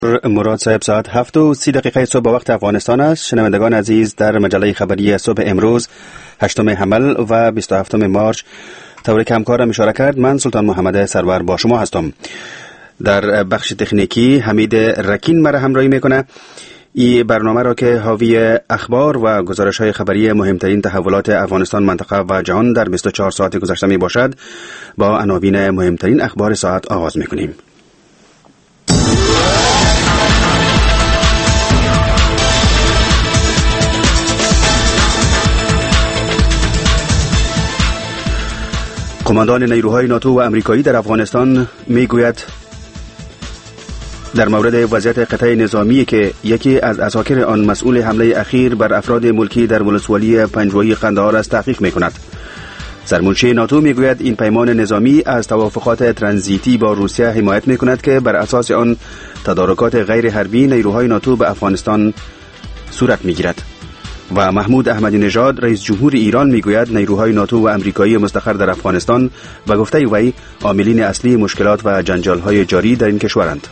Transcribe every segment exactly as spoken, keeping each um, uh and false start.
مراد صاحب، ساعت هفت و سی دقیقه صبح وقت افغانستان است. شنوندگان عزیز، در مجله خبری صبح امروز هشتم حمل و بیست و هفتم مارچ طوری که همکارم اشاره کرد، من سلطان محمد سرور با شما هستم. در بخش تکنیکی حمید رکین مرا همراهی میکنه. این برنامه را که حاوی اخبار و گزارش های خبری مهمترین تحولات افغانستان، منطقه و جهان در بیست و چهار ساعت گذشته می باشد، با عناوین مهمترین اخبار ساعت آغاز میکنیم. قماندان نیروهای ناتو و امریکایی در افغانستان میگوید در مورد وضعیت قطع نظامی که یکی از عساکر آن مسئول حمله اخیر بر افراد ملکی در ولسوالی پنجوایی قندهار است تحقیق میکند. سرمنشی ناتو میگوید این پیمان نظامی از توافقات ترانزیتی با روسیه حمایت میکند که بر اساس آن تدارکات غیر حربی نیروهای ناتو به افغانستان صورت میگیرد. و محمود احمدی نژاد رئیس جمهور ایران میگوید نیروهای ناتو و امریکایی مستقر در افغانستان به گفته وی عاملین اصلی مشکلات و جنجال‌های جاری در این کشورند.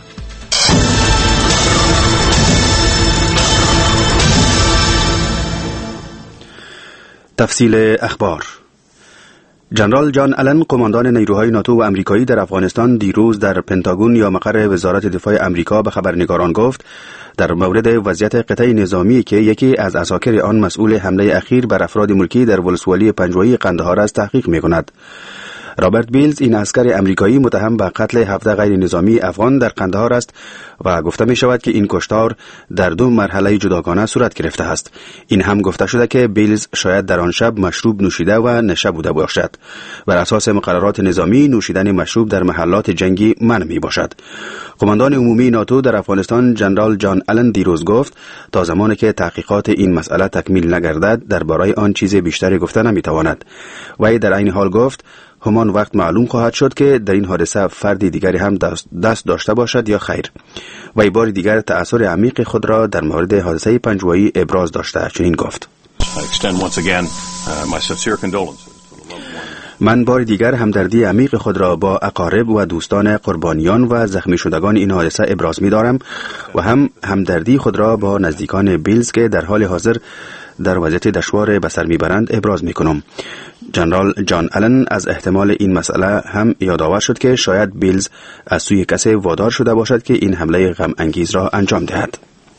تفصیل اخبار. جنرال جان آلن، قماندان نیروهای ناتو و امریکایی در افغانستان، دیروز در پنتاگون یا مقر وزارت دفاع امریکا به خبرنگاران گفت در مورد وضعیت قطع نظامی که یکی از عساکر آن مسئول حمله اخیر بر افراد ملکی در ولسوالی پنجوایی قندهار است تحقیق می‌کند. رابرت بیلز، این عسکر امریکایی متهم به قتل هفده غیر نظامی افغان در قندهار است و گفته می شود که این کشتار در دو مرحله جداگانه صورت گرفته است. این هم گفته شده که بیلز شاید در آن شب مشروب نوشیده و نشه بوده باشد. بر اساس مقررات نظامی نوشیدن مشروب در محلات جنگی منع می باشد. قماندان عمومی ناتو در افغانستان جنرال جان آلن دیروز گفت تا زمانی که تحقیقات این مسئله تکمیل نگردد درباره آن چیز بیشتری گفته نمی تواند. وی در این حال گفت همان وقت معلوم خواهد شد که در این حادثه فردی دیگری هم دست داشته باشد یا خیر. وی بار دیگر تأثیر عمیق خود را در مورد حادثه پنجوایی ابراز داشته چنین گفت: من بار دیگر همدردی عمیق خود را با اقارب و دوستان قربانیان و زخمی شدگان این حادثه ابراز می دارم و هم همدردی خود را با نزدیکان بیلز که در حال حاضر در وضعیت دشوار به سر میبرند ابراز می کنم. جنرال جان آلن از احتمال این مسئله هم یادآور شد که شاید بیلز از سوی کسی وادار شده باشد که این حمله غم انگیز را انجام دهد.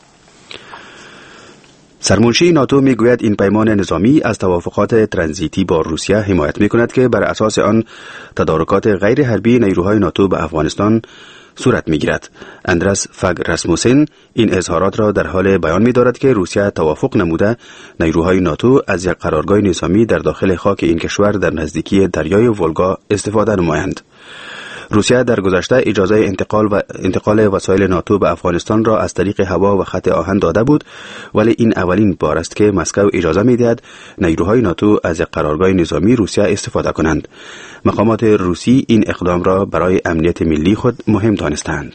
سرمنشی ناتو میگوید این پیمان نظامی از توافقات ترانزیتی با روسیه حمایت میکند که بر اساس آن تدارکات غیر حربی نیروهای ناتو به افغانستان صورت میگیرد. اندرس فگ رسموسن این اظهارات را در حال بیان می‌دارد که روسیه توافق نموده نیروهای ناتو از یک قرارگاه نظامی در داخل خاک این کشور در نزدیکی دریای ولگا استفاده نمایند. روسیه در گذشته اجازه انتقال و انتقال وسایل ناتو به افغانستان را از طریق هوا و خط آهن داده بود، ولی این اولین بار است که مسکو اجازه می‌دهد نیروهای ناتو از یک قرارگاه نظامی روسیه استفاده کنند. مقامات روسی این اقدام را برای امنیت ملی خود مهم دانستند.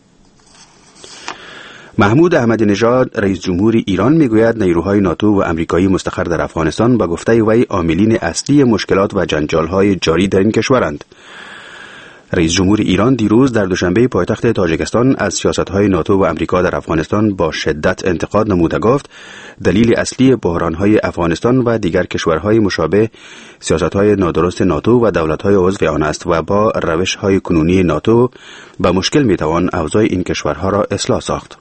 محمود احمدی نژاد رئیس جمهور ایران میگوید نیروهای ناتو و امریکایی مستقر در افغانستان به گفته وی عاملین اصلی مشکلات و جنجال‌های جاری در این کشورند. رئیس جمهور ایران دیروز در دوشنبه پایتخت تاجیکستان از سیاست‌های ناتو و امریکا در افغانستان با شدت انتقاد نموده گفت دلیل اصلی بحران‌های افغانستان و دیگر کشورهای مشابه سیاست‌های نادرست ناتو و دولت‌های عضو آن است و با روش‌های کنونی ناتو به مشکل می‌توان اوضاع این کشورها را اصلاح ساخت.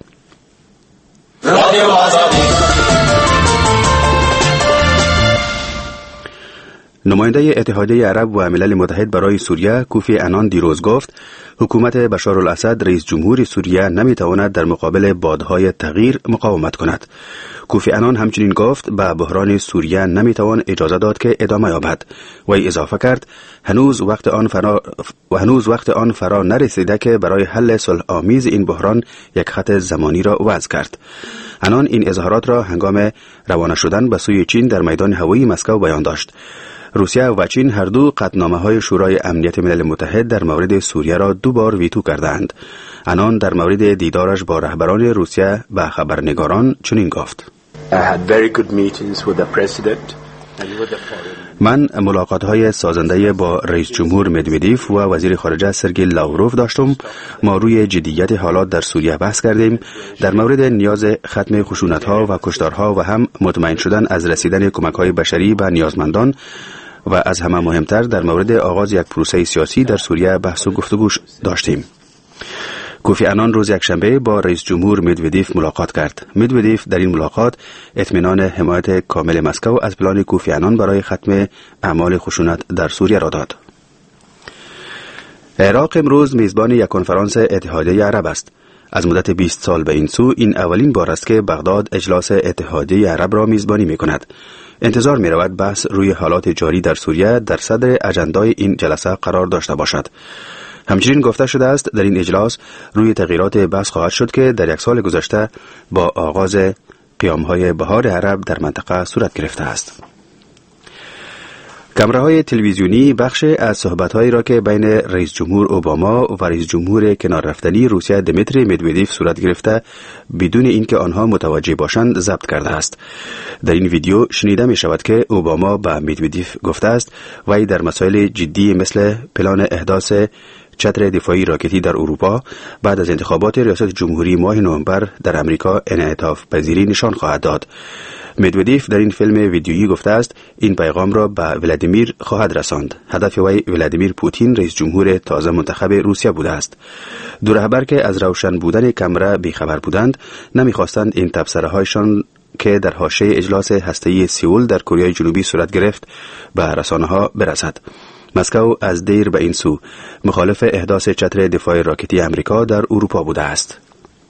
نماینده اتحادیه عرب و ملل متحد برای سوریه کوفی عنان دیروز گفت حکومت بشار الاسد رئیس جمهور سوریه نمیتواند در مقابل بادهای تغییر مقاومت کند. کوفی عنان همچنین گفت به بحران سوریه نمیتوان اجازه داد که ادامه یابد. وی اضافه کرد هنوز وقت آن فرا و هنوز وقت آن فرا نرسیده که برای حل صلح آمیز این بحران یک خط زمانی را وضع کرد. عنان این اظهارات را هنگام روانه شدن به سوی چین در میدان هوایی مسکو بیان داشت. روسیه و چین هر دو قطعنامه‌های شورای امنیت ملل متحد در مورد سوریه را دو بار ویتو کردند. عنان در مورد دیدارش با رهبران روسیه به خبرنگاران چنین گفت: من ملاقات‌های سازنده با رئیس جمهور مدودیف و وزیر خارجه سرگئی لاوروف داشتم. ما روی جدیت حالات در سوریه بحث کردیم، در مورد نیاز ختم خشونت‌ها و کشتارها و هم مطمئن شدن از رسیدن کمک‌های بشری به نیازمندان و از همه مهمتر در مورد آغاز یک پروسه سیاسی در سوریه بحث و گفتگو داشتیم. کوفی عنان روز یکشنبه با رئیس جمهور مدودیف ملاقات کرد. مدودیف در این ملاقات اطمینان حمایت کامل مسکو از پلان کوفی عنان برای ختم اعمال خشونت در سوریه را داد. عراق امروز میزبان یک کنفرانس اتحادیه عرب است. از مدت بیست سال به این سو این اولین بار است که بغداد اجلاس اتحادیه عرب را میزبانی می کند. انتظار می رود بحث روی حالات جاری در سوریه در صدر اجندای این جلسه قرار داشته باشد. همچنین گفته شده است در این اجلاس روی تغییرات بحث خواهد شد که در یک سال گذشته با آغاز قیام‌های بهار عرب در منطقه صورت گرفته است. کامراهای تلویزیونی بخش از صحبت‌هایی را که بین رئیس جمهور اوباما و رئیس جمهور کنار رفتنی روسیه دمیتری مدودیف صورت گرفته بدون اینکه آنها متوجه باشند ضبط کرده است. در این ویدیو شنیده می شود که اوباما به مدودیف گفته است وی در مسائل جدی مثل پلان احداث چتر دفاعی راکتی در اروپا بعد از انتخابات ریاست جمهوری ماه نوامبر در امریکا انعطاف پذیری نشان خواهد داد. مدودیف در این فیلم ویدیویی گفته است این پیغام را به ولادیمیر خواهد رساند. هدف وی ولادیمیر پوتین رئیس جمهور تازه منتخب روسیه بوده است. دو رهبر که از روشن بودن کامرا بیخبر بودند نمیخواستند این تبصره هایشان که در حاشیه اجلاس هسته‌ای سئول در کره جنوبی صورت گرفت به رسانه‌ها برسد. مسکو از دیر به این سو مخالف احداث چتر دفاع راکتی امریکا در اروپا بوده است.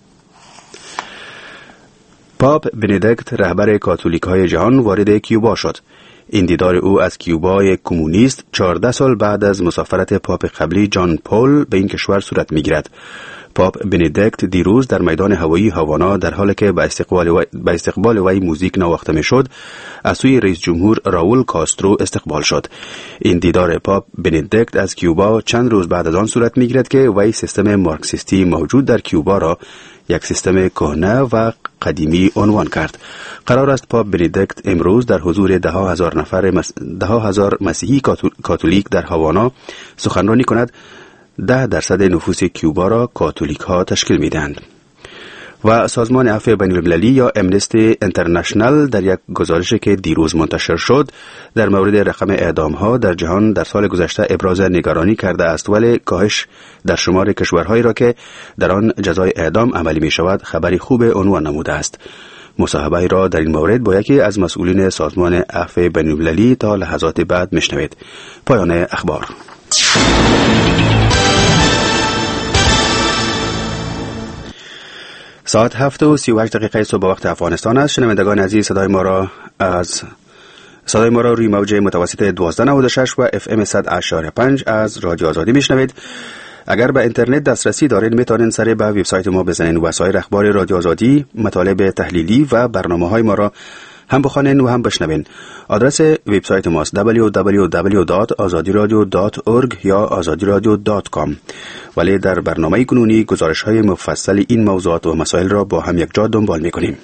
پاپ بندیکت رهبر کاتولیک های جهان وارد کیوبا شد. این دیدار او از کیوبای کمونیست چهارده سال بعد از مسافرت پاپ قبلی جان پول به این کشور صورت می‌گیرد. پاپ بندیکت دیروز در میدان هوایی هاوانا در حالی که به استقبال وی, به استقبال وی موزیک نواخته میشد از سوی رئیس جمهور راول کاسترو استقبال شد. این دیدار پاپ بندیکت از کیوبا چند روز بعد از آن صورت می‌گیرد که وی سیستم مارکسیستی موجود در کیوبا را یک سیستم کهنه و قدیمی عنوان کرد. قرار است پاپ بندیکت امروز در حضور ده ها هزار نفر مس... ده ها هزار مسیحی کاتولیک در هاوانا سخنرانی کند. ده درصد نفوس کیوبا را کاتولیک ها تشکیل میدهند. و سازمان عفو بین‌المللی یا امنستی اینترنشنال در یک گزارشی که دیروز منتشر شد در مورد رقم اعدام ها در جهان در سال گذشته ابراز نگرانی کرده است، ولی کاهش در شمار کشورهایی را که در آن جزای اعدام عملی می شود خبری خوب عنوان نموده است. مصاحبه را در این مورد با یکی از مسئولین سازمان عفو بین‌المللی تا لحظات بعد میشنوید. پایان اخبار. ساعت هفت و سی و هشت دقیقه صبح وقت افغانستان است. شنوندگان عزیز صدای ما را از صدای ما را روی موج متوسط دوازده نود و شش و اف ام صد اشاره پنج از رادیو آزادی میشنوید. اگر به اینترنت دسترسی دارید میتونید سر به وبسایت ما بزنید و سایر اخبار رادیو آزادی، مطالب تحلیلی و برنامه‌های ما را هم بخوانید و هم بشنوید. آدرس وبسایت ماست دبلیو دبلیو دبلیو دات آزادی رادیو دات اورگ یا آزادی رادیو دات کام. ولی در برنامه کنونی گزارش‌های مفصل این موضوعات و مسائل را با هم یک جا دنبال می‌کنیم.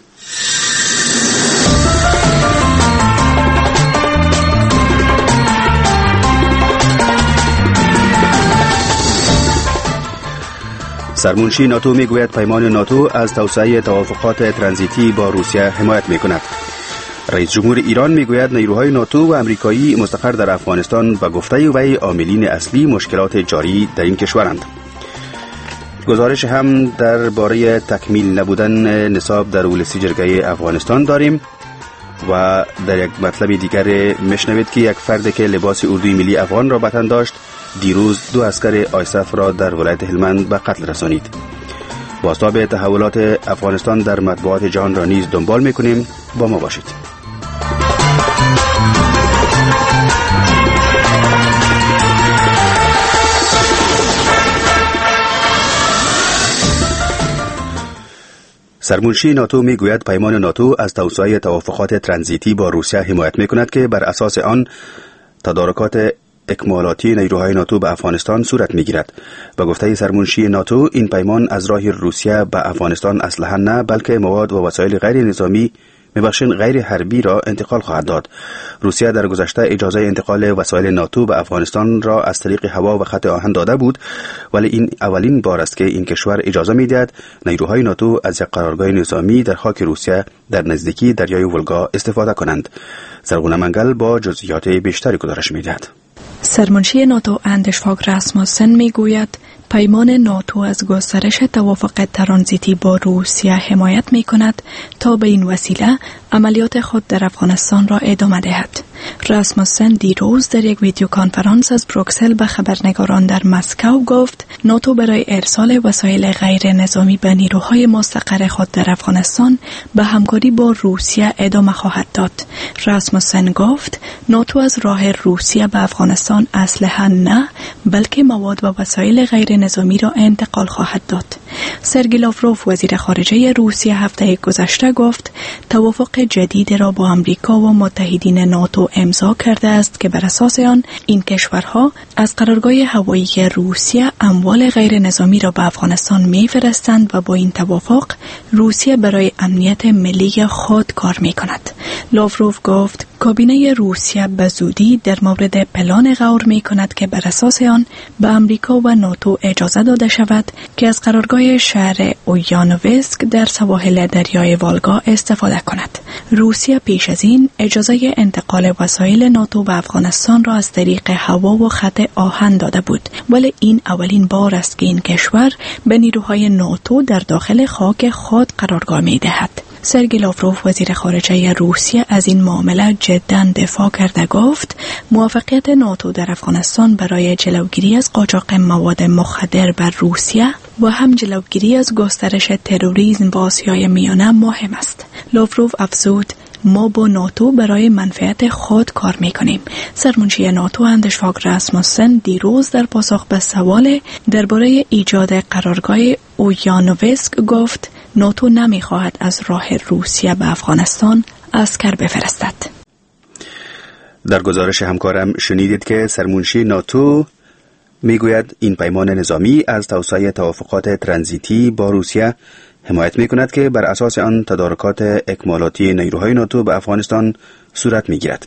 سرمنشی ناتو میگوید پیمان ناتو از توسعه توافقات ترانزیتی با روسیه حمایت میکند. رئیس جمهور ایران میگوید نیروهای ناتو و امریکایی مستقر در افغانستان به گفته وی عاملین اصلی مشکلات جاری در این کشورند. گزارش هم درباره تکمیل نبودن نصاب در ولسی جرگه افغانستان داریم و در یک مطلب دیگر میشنوید که یک فرد که لباس اردوی ملی افغان را به تن داشت دیروز دو عسکر آیسف را در ولایت هلمند به قتل رسانید. بازتاب تحولات افغانستان در مطبوعات جهان را نیز دنبال میکنیم. با ما باشید. سرمنشی ناتو میگوید پیمان ناتو از توسعه توافقات ترانزیتی با روسیه حمایت میکند که بر اساس آن تدارکات اکمالاتی نیروهای ناتو به افغانستان صورت میگیرد. به گفته سرمنشی ناتو این پیمان از راه روسیه به افغانستان اسلحه نه بلکه مواد و وسایل غیر نظامی میبخشین غیر حربی را انتقال خواهد داد. روسیه در گذشته اجازه انتقال وسایل ناتو به افغانستان را از طریق هوا و خط آهن داده بود، ولی این اولین بار است که این کشور اجازه میدهد نیروهای ناتو از یک قرارگاه نظامی در خاک روسیه در نزدیکی دریای ولگا استفاده کنند. زرغونه منگل با جزئیات بیشتری گزارش میدهد. سرمنشی ناتو اندرس فاگ راسموسن میگوید پیمان ناتو از گسترش توافق ترانزیتی با روسیه حمایت می کند تا به این وسیله عملیات خود در افغانستان را ادامه دهد. راسموسن دیروز در یک ویدیو کانفرانس از بروکسل به خبرنگاران در مسکو گفت ناتو برای ارسال وسایل غیر نظامی به نیروهای مستقر خود در افغانستان به همکاری با روسیه ادامه خواهد داد. راسموسن گفت ناتو از راه روسیه به افغانستان اسلحه نه بلکه مواد و وسایل غیر نظامی را انتقال خواهد داد. سرگئی لاوروف وزیر خارجه روسیه هفته گذشته گفت توافق جدید را با آمریکا و متحدین ناتو امضا کرده است که بر اساس آن این کشورها از قرارگاه هوایی روسیه اموال غیر نظامی را به افغانستان می‌فرستند و با این توافق روسیه برای امنیت ملی خود کار می‌کند. لاوروف گفت کابینه روسیه به زودی در مورد پلان غور می‌کند که بر اساس آن به آمریکا و ناتو اجازه داده شود که از قرارگاه شهر اویانووسک در سواحل دریای والگا استفاده کند. روسیه پیش از این اجازه انتقال وسایل ناتو به افغانستان را از طریق هوا و خط آهن داده بود، ولی این اولین بار است که این کشور به نیروهای ناتو در داخل خاک خود قرارگاه می‌دهد. سرگئی لاوروف وزیر خارجه روسیه از این معامله جداً دفاع کرده گفت موافقت ناتو در افغانستان برای جلوگیری از قاچاق مواد مخدر بر روسیه و هم جلوگیری از گسترش تروریسم با آسیای میانه مهم است. لاوروف افزود ما با ناتو برای منفعت خود کار میکنیم. سرمنشی ناتو اندرس فاگ راسموسن دیروز در پاسخ به سوال درباره ایجاد قرارگاه اویانووسک گفت ناتو نمیخواهد از راه روسیه به افغانستان عسکر بفرستد. در گزارش همکارم شنیدید که سرمنشی ناتو میگوید این پیمان نظامی از توسعه توافقات ترانزیتی با روسیه حمایت میکند که بر اساس آن تدارکات اکمالاتی نیروهای ناتو به افغانستان صورت میگیرد.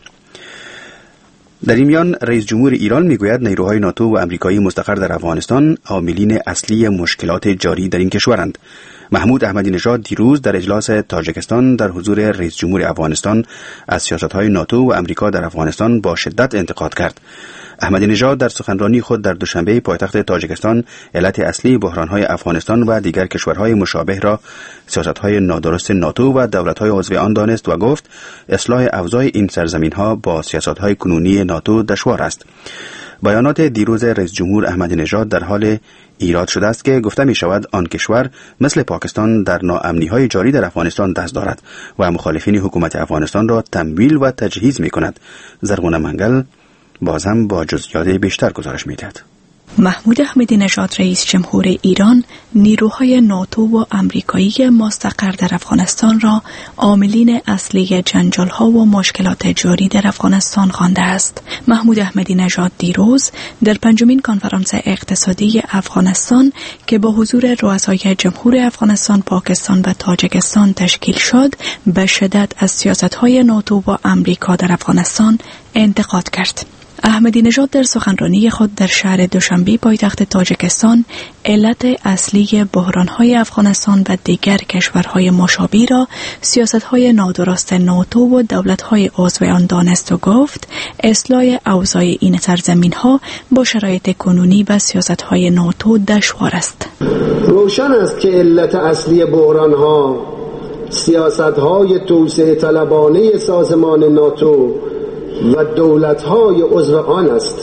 در این میان رئیس جمهور ایران میگوید نیروهای ناتو و امریکایی مستقر در افغانستان عاملین اصلی مشکلات جاری در این کشورند. محمود احمدی نژاد دیروز در اجلاس تاجیکستان در حضور رئیس جمهور افغانستان از سیاست‌های ناتو و امریکا در افغانستان با شدت انتقاد کرد. احمدی نژاد در سخنرانی خود در دوشنبه پایتخت تاجیکستان علت اصلی بحران‌های افغانستان و دیگر کشورهای مشابه را سیاست‌های نادرست ناتو و دولت‌های عضو آن دانست و گفت اصلاح اوضاع این سرزمین‌ها با سیاست‌های کنونی ناتو دشوار است. بیانات دیروز رئیس جمهور احمدی نژاد در حال ایراد شده است که گفته می شود آن کشور مثل پاکستان در ناامنی‌های جاری در افغانستان دست دارد و مخالفین حکومت افغانستان را تمویل و تجهیز می کند. زرغونه منگل باز هم با جزئیات بیشتر گزارش می دهد. محمود احمدی نژاد رئیس جمهور ایران نیروهای ناتو و آمریکایی مستقر در افغانستان را عاملین اصلی جنجال‌ها و مشکلات جاری در افغانستان خوانده است. محمود احمدی نژاد دیروز در پنجمین کنفرانس اقتصادی افغانستان که با حضور رؤسای جمهور افغانستان، پاکستان و تاجیکستان تشکیل شد، به شدت از سیاست‌های ناتو و آمریکا در افغانستان انتقاد کرد. احمدی نژاد در سخنرانی خود در شهر دوشنبه پایتخت تاجیکستان علت اصلی بحران‌های افغانستان و دیگر کشورهای مشابه را سیاست‌های نادرست ناتو و دولت‌های عضو آن دانست و گفت اصلاح اوضاع این سرزمین‌ها با شرایط کنونی و سیاست‌های ناتو دشوار است. روشن است که علت اصلی بحران‌ها سیاست‌های توسعه طلبانه سازمان ناتو و دولت‌های عضو آن است.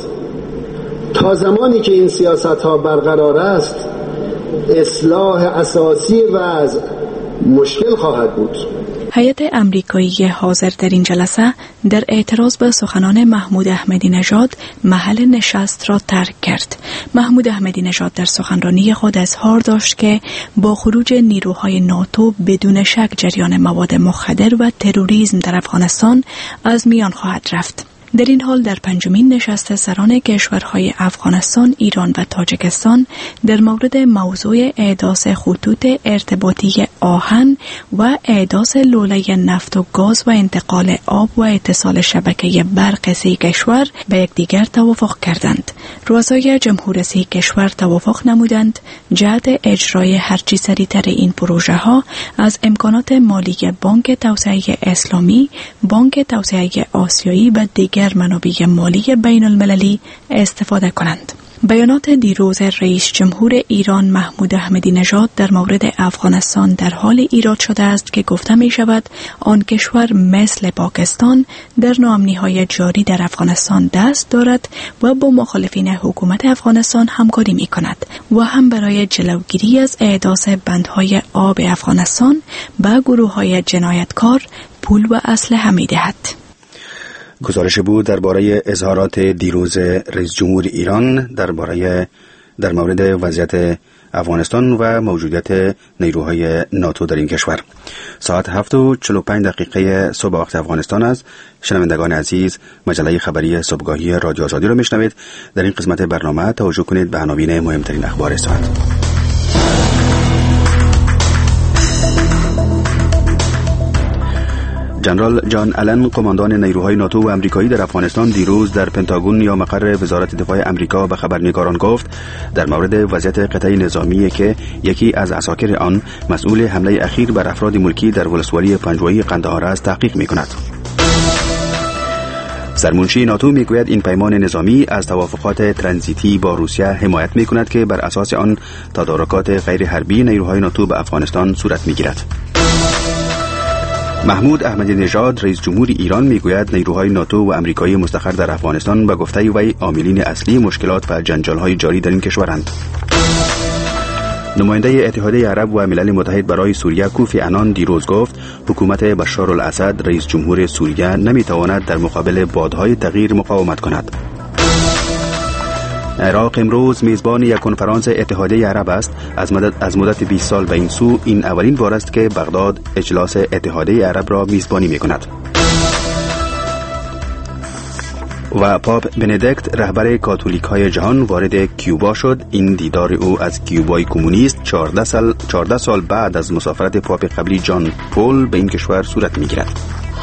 تا زمانی که این سیاست‌ها برقرار است اصلاح اساسی وضع مشکل خواهد بود. هیئت آمریکایی حاضر در این جلسه در اعتراض به سخنان محمود احمدی نژاد محل نشست را ترک کرد. محمود احمدی نژاد در سخنرانی خود اظهار داشت که با خروج نیروهای ناتو بدون شک جریان مواد مخدر و تروریسم در افغانستان از میان خواهد رفت. در این حال در پنجمین نشست سران کشورهای افغانستان، ایران و تاجیکستان در مورد موضوع احداث خطوط ارتباطی آهن و احداث لوله نفت و گاز و انتقال آب و اتصال شبکه برق سه کشور به یکدیگر توافق کردند. رؤسای جمهور سه کشور توافق نمودند جهت اجرای هرچی سریعتر این پروژه ها از امکانات مالی بانک توسعه اسلامی، بانک توسعه آسیایی و دیگر منابع مالی بین المللی استفاده کنند. بیانات دیروز رئیس جمهور ایران محمود احمدی نژاد در مورد افغانستان در حال ایراد شده است که گفته می شود آن کشور مثل پاکستان در ناامنی‌های جاری در افغانستان دست دارد و با مخالفین حکومت افغانستان همکاری می کند و هم برای جلوگیری از احداث بندهای آب افغانستان به گروه‌های جنایتکار پول و اسلحه می دهد. گزارش بود درباره اظهارات دیروز رئیس جمهور ایران درباره در مورد وضعیت افغانستان و موجودیت نیروهای ناتو در این کشور. ساعت هفت و چهل و پنج دقیقه صبح وقت افغانستان است. شنوندگان عزیز، مجله خبری صبحگاهی رادیو آزادی را میشنوید. در این قسمت برنامه توجه کنید به عناوین مهمترین اخبار ساعت. جنرال جان آلن، قماندان نیروهای ناتو و امریکایی در افغانستان، دیروز در پنتاگون یا مقر وزارت دفاع امریکا به خبرنگاران گفت در مورد وضعیت قطعه نظامی که یکی از عساکر آن مسئول حمله اخیر بر افراد ملکی در ولسوالی پنجوایی قندهار است تحقیق می‌کند. سرمنشی ناتو میگوید این پیمان نظامی از توافقات ترانزیتی با روسیه حمایت می‌کند که بر اساس آن تدارکات غیر حربی نیروهای ناتو به افغانستان صورت می‌گیرد. محمود احمدی نژاد، رئیس جمهور ایران، میگوید نیروهای ناتو و امریکایی مستقر در افغانستان به گفته وی عاملین اصلی مشکلات و جنجال‌های جاری در این کشورند. نماینده اتحادیه عرب و ملل متحد برای سوریه کوفی عنان دیروز گفت حکومت بشار الاسد، رئیس جمهور سوریه، نمیتواند در مقابل بادهای تغییر مقاومت کند. عراق امروز میزبان یک کنفرانس اتحادیه عرب است. از مدت از مدت بیست سال به این سو این اولین بار است که بغداد اجلاس اتحادیه عرب را میزبانی میکند. و پاپ بندیکت، رهبر کاتولیک های جهان، وارد کیوبا شد. این دیدار او از کیوبای کمونیست چهارده سال چهارده سال بعد از مسافرت پاپ قبلی جان پول به این کشور صورت میگیرد.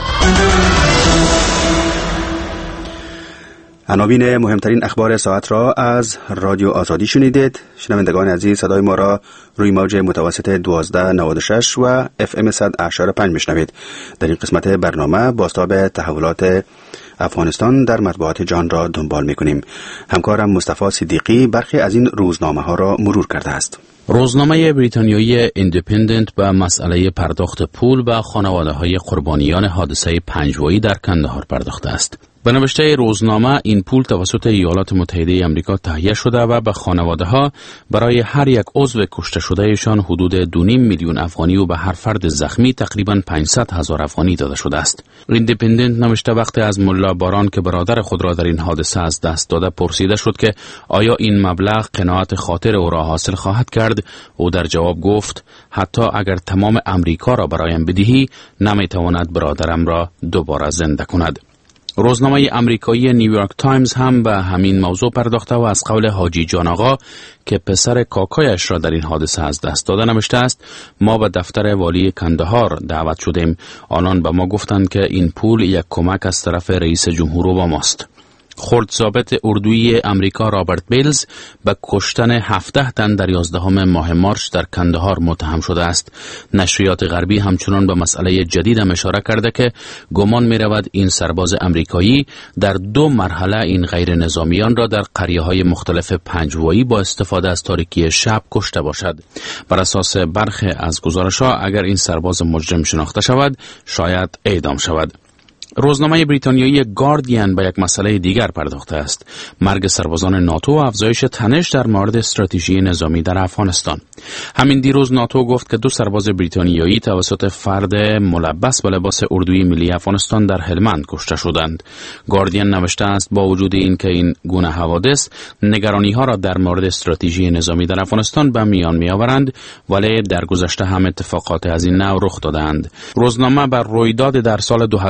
عناوین مهمترین اخبار ساعت را از رادیو آزادی شنیدید. شنوندگان عزیز، صدای ما را روی موج متوسط دوازده نود و شش و اف ام صد و هشت و پنج میشنوید. در این قسمت برنامه بازتاب تحولات افغانستان در مطبوعات جهان را دنبال میکنیم. همکارم مصطفی صدیقی برخی از این روزنامه ها را مرور کرده است. روزنامه بریتانیایی ایندیپندنت به مسئله پرداخت پول به خانواده های قربانیان حادثه پنجوایی در کندهار پرداخته است. به نوشته روزنامه، این پول توسط ایالات متحده آمریکا تهیه شده و به خانواده ها برای هر یک عضو کشته شدهشان حدود دو و نیم میلیون افغانی و به هر فرد زخمی تقریباً پانصد هزار افغانی داده شده است. ایندیپندنت نوشته وقتی از ملا باران که برادر خود را در این حادثه از دست داده پرسیده شد که آیا این مبلغ قناعت خاطر او را حاصل خواهد کرد، او در جواب گفت حتی اگر تمام امریکا را برایم بدهی نمیتواند برادرم را دوباره زنده کند. روزنامه امریکایی نیویورک تایمز هم به همین موضوع پرداخته و از قول حاجی جان آقا که پسر کاکایش را در این حادثه از دست داده نوشته است: ما به دفتر والی کندهار دعوت شدیم. آنان به ما گفتند که این پول یک کمک از طرف رئیس جمهور اوباماست. خرد ضابط اردویی امریکا رابرت بیلز به کشتن هفده تن در یازدهم ماه مارچ در کندهار متهم شده است. نشریات غربی همچنان به مسئله جدید هم اشاره کرده که گمان می رود این سرباز امریکایی در دو مرحله این غیر نظامیان را در قریه‌های مختلف پنجوایی با استفاده از تاریکی شب کشته باشد. بر اساس برخی از گزارش‌ها اگر این سرباز مجرم شناخته شود شاید اعدام شود. روزنامه بریتانیایی گاردین به یک مسئله دیگر پرداخته است: مرگ سربازان ناتو و افزایش تنش در مورد استراتژی نظامی در افغانستان. همین دیروز ناتو گفت که دو سرباز بریتانیایی توسط فرد ملبس به لباس اردوی ملی افغانستان در هلمند کشته شدند. گاردین نوشته است با وجود اینکه این گونه حوادث نگرانی ها را در مورد استراتژی نظامی در افغانستان به میان می آورند، ولی در گذشته هم اتفاقات از این نوع رخ دادند. روزنامه بر رویداد در سال دو هزار و نه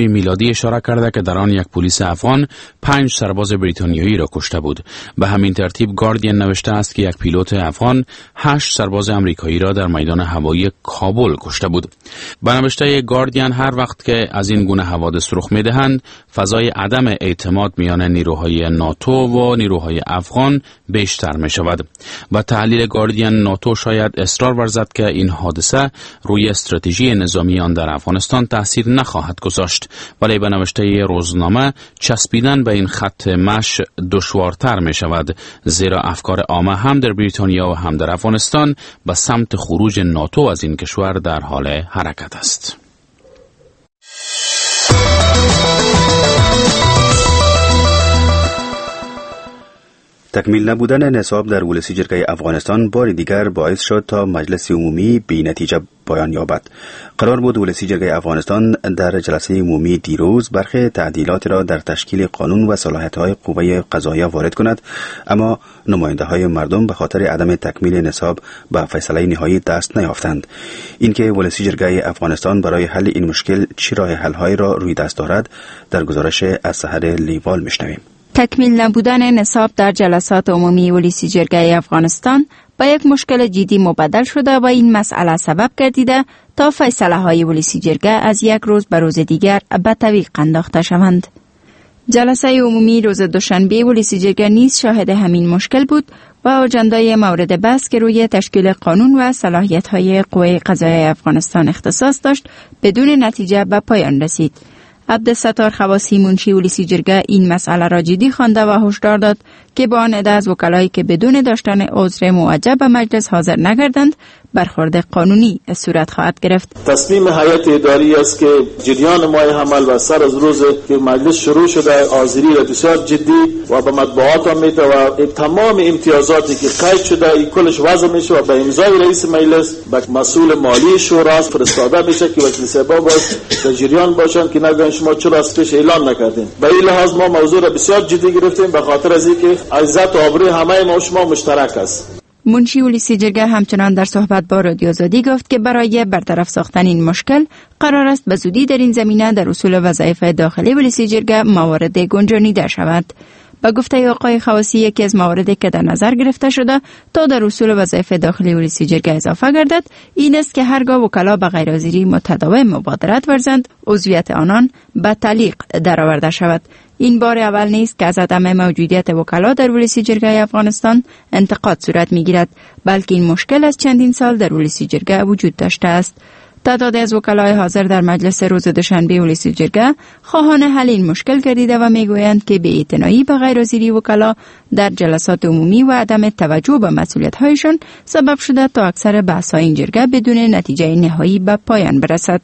میلادی اشاره کرده که در آن یک پلیس افغان پنج سرباز بریتانیایی را کشته بود. به همین ترتیب گاردین نوشته است که یک پیلوت افغان هشت سرباز امریکایی را در میدان هوایی کابل کشته بود. به نوشته گاردین هر وقت که از این گونه حوادث رخ می‌دهند، فضای عدم اعتماد میان نیروهای ناتو و نیروهای افغان بیشتر می‌شود. با تحلیل گاردین، ناتو شاید اصرار ورزد که این حادثه روی استراتژی نظامی آن در افغانستان تاثیر نخواهد گذاشت، ولی به نوشته روزنامه چسبیدن به این خط مشی دشوارتر می شود، زیرا افکار عامه هم در بریتانیا و هم در افغانستان به سمت خروج ناتو از این کشور در حال حرکت است. تکمیل نبودن نصاب در ولسی جرگه افغانستان بار دیگر باعث شد تا مجلس عمومی بی نتیجه پایان یابد. قرار بود ولسی جرگه افغانستان در جلسه عمومی دیروز برخی تعدیلات را در تشکیل قانون و صلاحیت‌های قوه قضاییه وارد کند، اما نماینده‌های مردم به خاطر عدم تکمیل نصاب به فیصله نهایی دست نیافتند. اینکه ولسی جرگه افغانستان برای حل این مشکل چه راه حل‌هایی را روی دست دارد، در گزارش از سحر لیوال می‌شنویم. تکمیل نبودن نصاب در جلسات عمومی ولسی جرگه افغانستان با یک مشکل جدی مبدل شده و این مسئله سبب گردیده تا فیصله های ولسی جرگه از یک روز به روز دیگر به تعویق انداخته شوند. جلسه عمومی روز دوشنبه ولسی جرگه نیز شاهد همین مشکل بود و اجندای مورد بحث که روی تشکیل قانون و صلاحیت های قوه قضاییه افغانستان اختصاص داشت بدون نتیجه به پایان رسید. عبدالستار خواسی منشی ولسی جرگه این مسئله را جدی خوانده و هشدار داد که با آن عده از وکلایی که بدون داشتن عذر موجب به مجلس حاضر نگردند برخورد قانونی صورت خواهد گرفت. تصمیم هیئت اداری است که جریان ماه حمل و سر از روز که مجلس شروع شده آذری را بسیار جدی و به مطبوعات هم میده و تمام امتیازاتی که قید شده این کلش وضع میشه و به امضای رئیس مجلس به مسئول مالی شورا فرستاده میشه که وکیل صاحبا باز در جریان باشن که نگن شما چرا از پیش اعلان نکردین. به این لحاظ ما موضوع را بسیار جدی گرفتیم به خاطر از اینکه عزت و آبروی همه ما و شما مشترک است. منشی ولسی جرگه همچنان در صحبت با رادیو آزادی گفت که برای برطرف ساختن این مشکل قرار است به زودی در این زمینه در اصول وظایف داخلی ولسی جرگه موارد گنجانیده شود. با گفته آقای خواسی یکی از مواردی که در نظر گرفته شده تا در اصول وظایف داخلی ولسی جرگه اضافه گردد این است که هرگاه وکلا به غیرحاضری متداوم مبادرت ورزند عضویت آنان به تعلیق درآورده شود. این بار اول نیست که از عدم موجودیت وکلا در ولسی جرگه افغانستان انتقاد صورت می‌گیرد، بلکه این مشکل از چندین سال در ولسی جرگه وجود داشته است. تعداد از وکلای حاضر در مجلس روز دوشنبه ولسی جرگه خواهان حل این مشکل گردیده و میگویند که بی‌اعتنایی به غیرحاضری وکلا در جلسات عمومی و عدم توجه به مسئولیت‌هایشان سبب شده تا اکثر بحث‌های این جرگه بدون نتیجه نهایی به پایان برسد.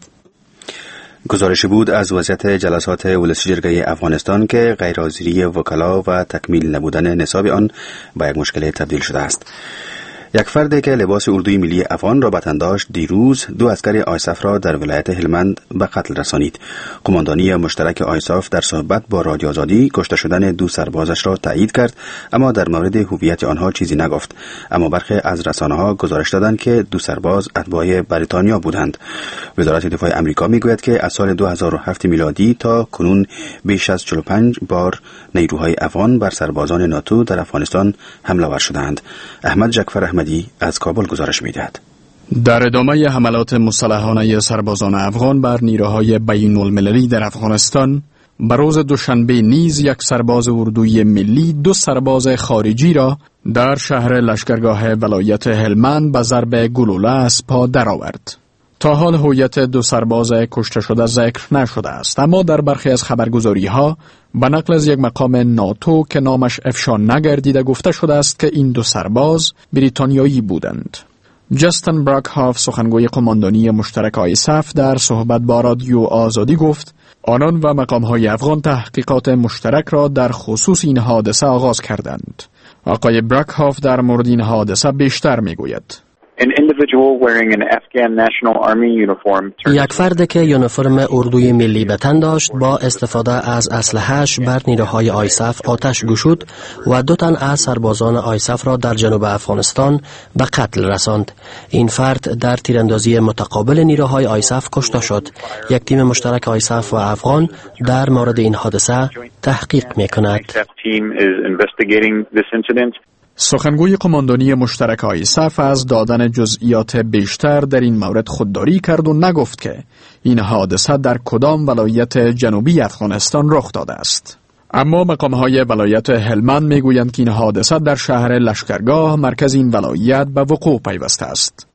گزارش بود از وضعیت جلسات ولسی جرگه افغانستان که غیرحاضری وکلا و تکمیل نبودن نصاب آن به یک مشکل تبدیل شده است. یک فرد که لباس اردوی ملی افغان را به تن داشت دیروز دو عسکر آیساف را در ولایت هلمند به قتل رسانید. قماندانی مشترک آیساف در صحبت با رادیو آزادی کشته شدن دو سربازش را تایید کرد، اما در مورد هویت آنها چیزی نگفت. اما برخی از رسانه‌ها گزارش دادند که دو سرباز اتباع بریتانیا بودند. وزارت دفاع آمریکا میگوید که از سال دو هزار و هفت میلادی تا کنون بیش از چهل و پنج بار نیروهای افغان بر سربازان ناتو در افغانستان حمله ور شدند. احمد جعفر احمدی از کابل گزارش می‌دهد. در ادامه حملات مسلحانه سربازان افغان بر نیروهای بین المللی در افغانستان، به روز دوشنبه نیز یک سرباز اردوی ملی دو سرباز خارجی را در شهر لشکرگاه ولایت هلمند به ضرب گلوله از پا درآورد. تا حال هویت دو سرباز کشته شده ذکر نشده است، اما در برخی از خبرگزاری‌ها به نقل از یک مقام ناتو که نامش افشا نگردیده گفته شده است که این دو سرباز بریتانیایی بودند. جستن براکهاف سخنگوی قماندانی مشترک آیساف در صحبت با رادیو آزادی گفت آنان و مقام‌های افغان تحقیقات مشترک را در خصوص این حادثه آغاز کردند. آقای براکهاف در مورد این حادثه بیشتر می‌گوید. An individual wearing an Afghan National Army uniform. یک فرد که یونیفرم اردوی ملی به تن داشت با استفاده از اسلحه‌اش بر نیروهای آیسف آتش گشود و دو تن از سربازان آیسف را در جنوب افغانستان به قتل رساند. این فرد در تیراندازی متقابل نیروهای آیسف کشته شد. یک تیم مشترک آیسف و افغان در مورد این حادثه تحقیق می‌کند. سخنگوی قماندانی مشترک آیسف از دادن جزئیات بیشتر در این مورد خودداری کرد و نگفت که این حادثه در کدام ولایت جنوبی افغانستان رخ داده است. اما مقام‌های ولایت هلمند میگویند که این حادثه در شهر لشکرگاه مرکز این ولایت به وقوع پیوسته است.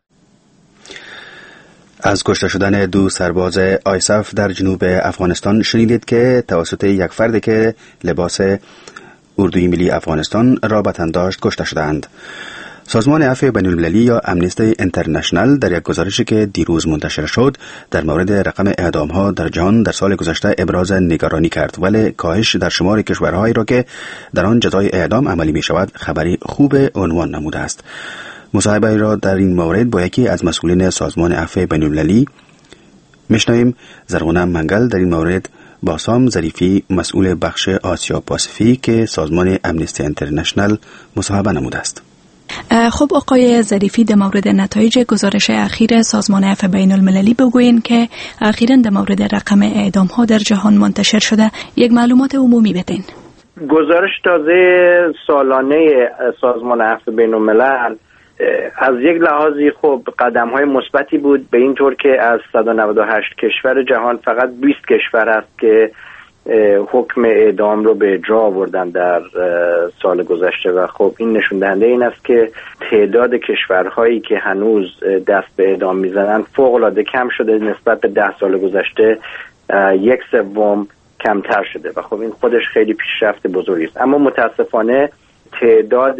از کشته شدن دو سرباز آیسف در جنوب افغانستان شنیدید که توسط یک فرد که لباس اردوی ملی افغانستان را به تن داشت کشته شدند. سازمان عفو بین‌المللی یا امنیستی اینترنشنال در یک گزارشی که دیروز منتشر شد در مورد رقم اعدام‌ها در جهان در سال گذشته ابراز نگرانی کرد، ولی کاهش در شمار کشورهایی را که در آن جزای اعدام عملی می شود خبری خوب عنوان نموده است. مصاحبه را در این مورد با یکی از مسئولین سازمان عفو بین‌المللی میشنویم. زرغونه منگل در این مورد با سام ظریفی مسئول بخش آسیا پاسیفیک که سازمان امنیستی اینترنشنال مصاحبه نموده است. خب آقای ظریفی در مورد نتایج گزارش اخیر سازمان عفو بین المللی بگوین که اخیراً در مورد رقم اعدام ها در جهان منتشر شده یک معلومات عمومی بدین. گزارش تازه سالانه سازمان عفو بین الملل از یک لحاظی خب قدم های مثبتی بود، به این طور که از صد و نود و هشت کشور جهان فقط بیست کشور است که حکم اعدام رو به اجرا آوردن در سال گذشته و خب این نشون دهنده این است که تعداد کشورهایی که هنوز دست به اعدام میزنن فوق العاده کم شده، نسبت به ده سال گذشته یک سوم کمتر شده و خب این خودش خیلی پیشرفت بزرگی است. اما متاسفانه تعداد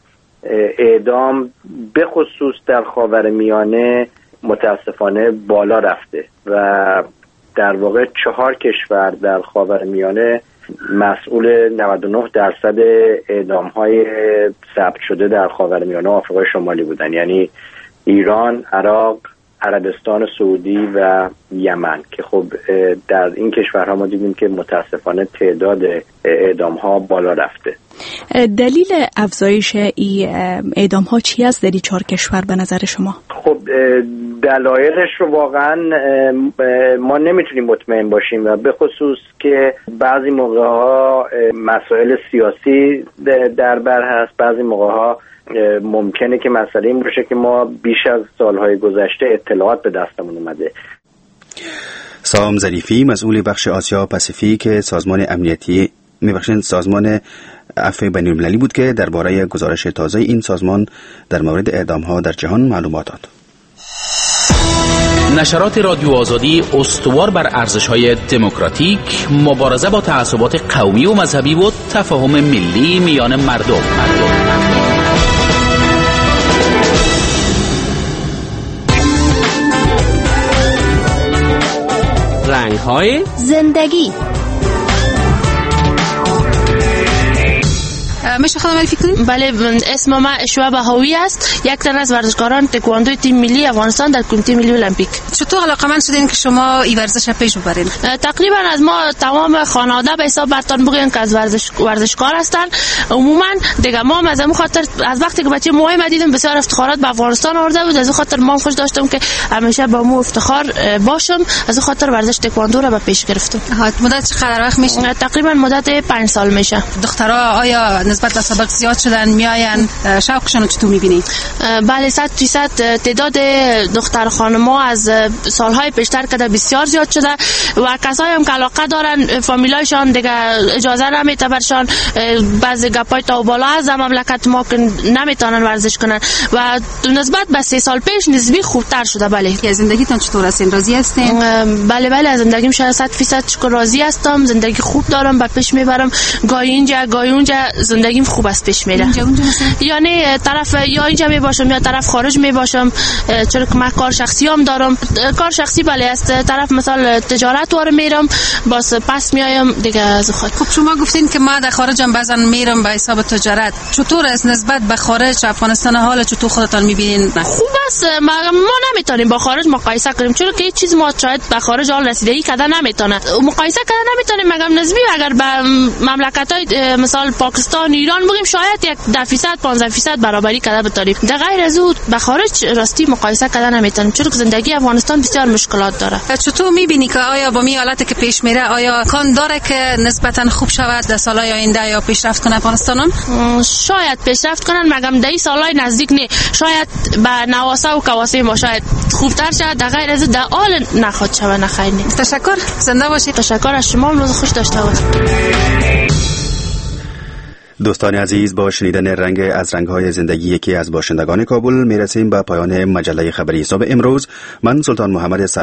اعدام به خصوص در خاورمیانه متاسفانه بالا رفته و در واقع چهار کشور در خاورمیانه مسئول نود و نه درصد اعدام‌های ثبت شده در خاورمیانه و آفریقای شمالی بودن، یعنی ایران، عراق، عربستان سعودی و یمن که خب در این کشورها ما دیدیم که متاسفانه تعداد اعدام‌ها بالا رفته. دلیل افزایش این اعدام‌ها چی است در این چهار کشور به نظر شما؟ خب دلایلش رو واقعا ما نمیتونیم مطمئن باشیم و به خصوص که بعضی موقع‌ها مسائل سیاسی در بر هست، بعضی موقع‌ها ممکنه که مسئله این باشه که ما بیش از سالهای گذشته اطلاعات به دستمون اومده. سام ظریفی مسئول بخش آسیا پاسیفیک سازمان امنیتی میبخشید سازمان عفو بین‌المللی بود که درباره گزارش تازه این سازمان در مورد اعدام‌ها در جهان معلومات داد. نشرات رادیو آزادی استوار بر ارزش‌های دموکراتیک، مبارزه با تعصبات قومی و مذهبی و تفاهم ملی میان مردم. رنگ‌های زندگی. میشه خودم معرفی کنیم؟ بله، اسم من اشوا بهاوی است، یک تن از ورزشکاران تکواندو تیم ملی افغانستان در کمیته ملی المپیک. چطور علاقه‌مند شدین که شما این ورزش را پیش ببرین؟ تقریبا از ما تمام خانواده به حساب برتان بگوین که از ورزش ورزشکار هستن. عموما دیگه ما از اون خاطر از وقتی که بچه موهای ما دیدم بسیار افتخارات به افغانستان آورده بود، از اون خاطر ما خوش داشتم که همیشه با مو افتخار باشم، از اون خاطر ورزش تکواندو را به پیش گرفتم. مدت چقدر وقت میشه؟ تقریبا مدت پنج سال میشه. دخترها آیا نسبت به سابق زیاد شدن میاین؟ شوقشون رو چطور میبینید؟ بله، صد درصد تعداد دختر خانم‌ها از سالهای پیشتر که بسیار زیاد شده و کسایی هم که علاقه دارن فامیلایشان دیگه اجازه نمیده برشان، بعضی گپای تا بالا از مملکت ما که نمیتونن ورزش کنن و نسبت به سه سال پیش نسبی خوبتر شده. بله. زندگیتون چطور هستین؟ راضی هستین؟ بله بله، از زندگیم صد درصد شکر راضی هستم، زندگی خوب دارم، به پیش میبرم، گاهی اینجا گاهی اونجا زندگیم خوب است پیش میره. اینجا اونجا یعنی طرف یا اینجا می باشم یا طرف خارج می باشم، چون که من کار شخصی هم دارم. کار شخصی بله است، طرف مثلا تجارت واره میرم باز پس میایم دیگه از خود. خب شما گفتین که ما در خارجم بعضا میرم به حساب تجارت، چطور است نسبت به خارج افغانستان حال چطور خودتان میبینین؟ خوب است، ما, ما نمیتونیم با خارج مقایسه کنیم، چون که هیچ چیز ما شاید به خارج حال رسیدگی کردن نمیتونه، مقایسه کردن نمیتونیم. مگم نسبی اگر به مملکت‌های مثال پاکستان ایران بگیم شاید یک ده درصد پانزده درصد برابری کرده بتونیم، در غیر از اون به خارج راستی مقایسه کردن نمیتونیم، چون که زندگی افغانستان بسیار مشکلات داره. چطور میبینی که آیا با می حالتی که پیش میره آیا کان داره که نسبتا خوب شود در سالهای آینده یا پیشرفت کنه افغانستان؟ شاید پیشرفت کنن، مگم در این سالهای نزدیک نه، شاید به نواسه و کواسه ما شاید خوبتر شود، در غیر از در حال نخواد شود نخیر نه. تشکر، زنده باشید. تشکر از شما، روز خوش داشته باشید. دوستان عزیز، با شنیدن رنگ از رنگ‌های زندگی یکی از باشندگان کابل میرسیم به پایان مجله خبری صبح امروز. من سلطان محمد